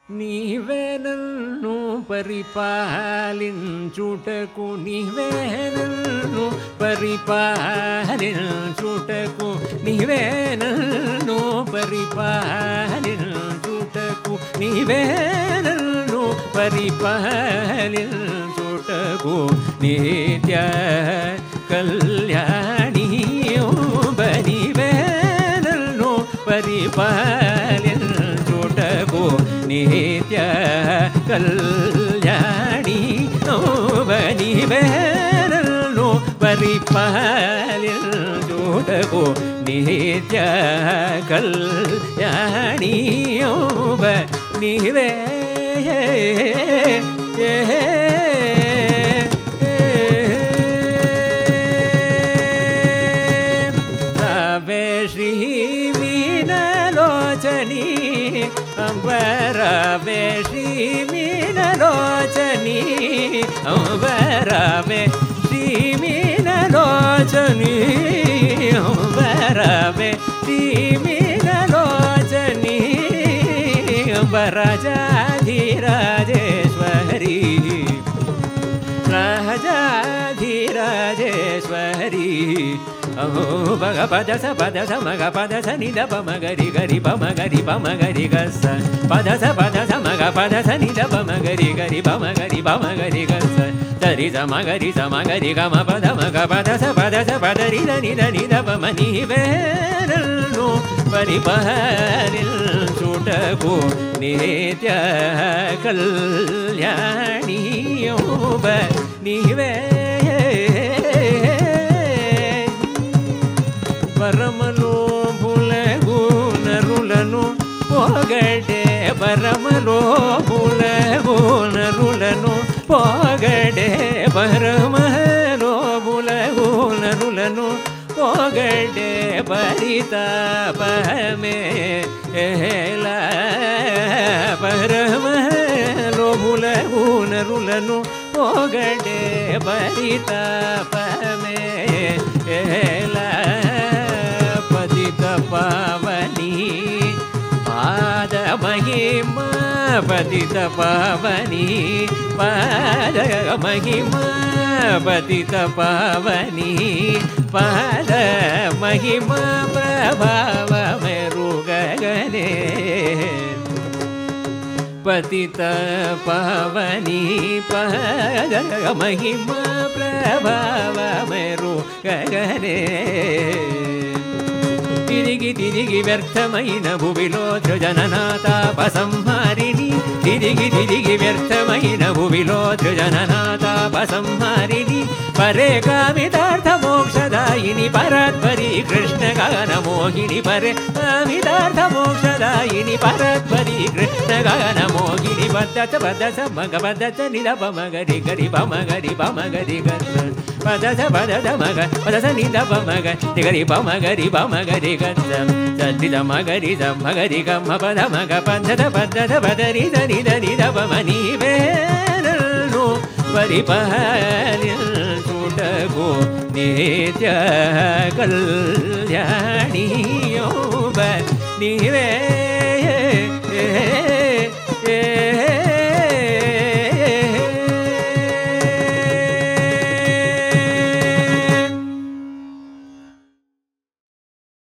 నీవే నన్ను పరిపాలించుటకు, నీవే నన్ను పరిపాలించుటకు, నీవే నన్ను పరిపాలించుటకు, నీవే నన్ను పరిపాలించుటకు, నిత్య కళ్యాణి నీవే నన్ను పరిపాలించుటకు, నిత్య కళ్యాణి నీవే నన్ను పరిపాలించుటకు, నిత్య కళ్యాణి నీవే రావే శ్రీ మీనలోచని అంబరావే శ్రీ మీనలోచని అంబరావే శ్రీ మీనలోచని అంబరావే శ్రీ మీనలోచని అంబరాజాధిరాజేశ్వరి రాజాధిరాజేశ్వరి అహో భగ పద స మగ పద స నిద పమగరి గరి పమగరి పమగరి గస్స పద స మగ పద స నిద పమగరి గరి పమగరి గస్స దరి స మగరి గమ పద మగ పద స పదరి నిద పమ నీవే నన్ను పరిపాలించుటకు, నిత్య కళ్యాణి నీవే పరమలోభులగు నరులను పోగడే పరమలోభులగు నరులను పోగడే పరమలోభులగు నరులను పోగడే పరితాపమే ఏలా పరమలోభులగు నరులను పోగడే పరితాపమే ఏలా పతిత పావని పాద మహిమా పతిత పావని పాద మహిమా పతిత పావని పాద మహిమా ప్రభావ మెరుగగనే పతిత పావని పాద మహిమా ప్రభావ మెరుగగనే తిరిగి తిరిగి వ్యర్థమైన భువిలో సృజననాతాపసంహారిణి తిరిగి తిరిగి వ్యర్థమైన భువిలో సృజననాతాపసంహారిణి పరే కామితార్థ మోక్షదాయిని పరాత్పరి కృష్ణగాన మోహిని పరే కామితార్థ మోక్షదాయిని పరాత్పరి కృష్ణగాన మోహిని పద్దత పదస మగ పద్దత నిద పమగరి గరి పమగరి పమగరి గరి పదస పదద మగ పదస నిద పమగ గరి పమగరి పమగరి గరి మగరి మగరి గమ పద మగ పద్దత పద్దత పదరి నిద నిద పమ నీవే నన్ను పరిపాలించుటకు, నిత్య కళ్యాణి నీవే